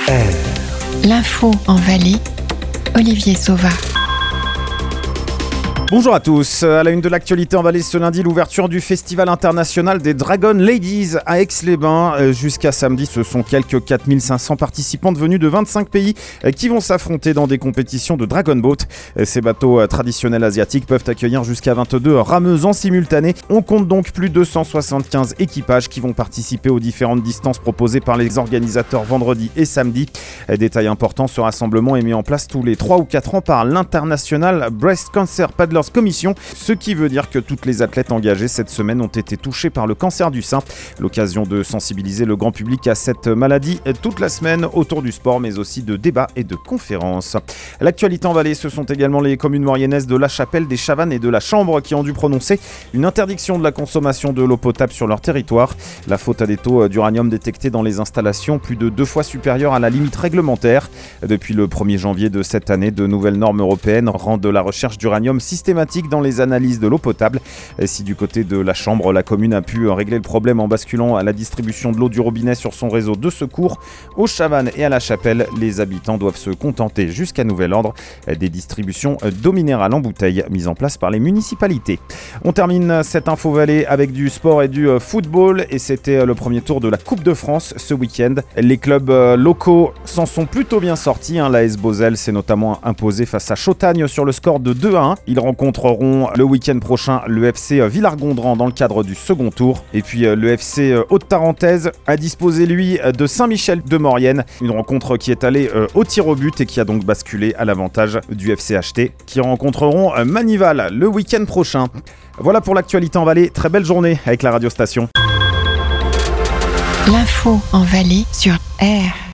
L'info en Valais, Olivier Sauva. Bonjour à tous, à la une de l'actualité en Valais ce lundi, l'ouverture du Festival international des Dragon Ladies à Aix-les-Bains. Jusqu'à samedi, ce sont quelques 4500 participantes venus de 25 pays qui vont s'affronter dans des compétitions de Dragon Boat. Ces bateaux traditionnels asiatiques peuvent accueillir jusqu'à 22 rameuses en simultané. On compte donc plus de 175 équipages qui vont participer aux différentes distances proposées par les organisateurs vendredi et samedi. Détail important, ce rassemblement est mis en place tous les 3 ou 4 ans par l'International Breast Cancer Paddlers Commission, ce qui veut dire que toutes les athlètes engagées cette semaine ont été touchées par le cancer du sein. L'occasion de sensibiliser le grand public à cette maladie toute la semaine autour du sport, mais aussi de débats et de conférences. L'actualité en Valais, ce sont également les communes mauriennaises de La Chapelle, des Chavannes et de la Chambre qui ont dû prononcer une interdiction de la consommation de l'eau potable sur leur territoire. La faute à des taux d'uranium détectés dans les installations plus de 2 fois supérieurs à la limite réglementaire. Depuis le 1er janvier de cette année, de nouvelles normes européennes rendent la recherche d'uranium systématique dans les analyses de l'eau potable. Si du côté de la Chambre, la commune a pu régler le problème en basculant à la distribution de l'eau du robinet sur son réseau de secours, aux Chavannes et à La Chapelle, les habitants doivent se contenter jusqu'à nouvel ordre des distributions d'eau minérale en bouteille mises en place par les municipalités. On termine cette info Valais avec du sport et du football, et c'était le premier tour de la Coupe de France ce week-end. Les clubs locaux s'en sont plutôt bien sortis. L'AS Beauzelle s'est notamment imposé face à Chautagne sur le score de 2-1. Ils rencontreront le week-end prochain le FC Villargondran dans le cadre du second tour. Et puis le FC Haute-Tarentaise a disposé lui de Saint-Michel de Maurienne. Une rencontre qui est allée au tir au but et qui a donc basculé à l'avantage du FC HT qui rencontreront Manival le week-end prochain. Voilà pour l'actualité en Valais. Très belle journée avec la radio station. L'info en Valais sur R.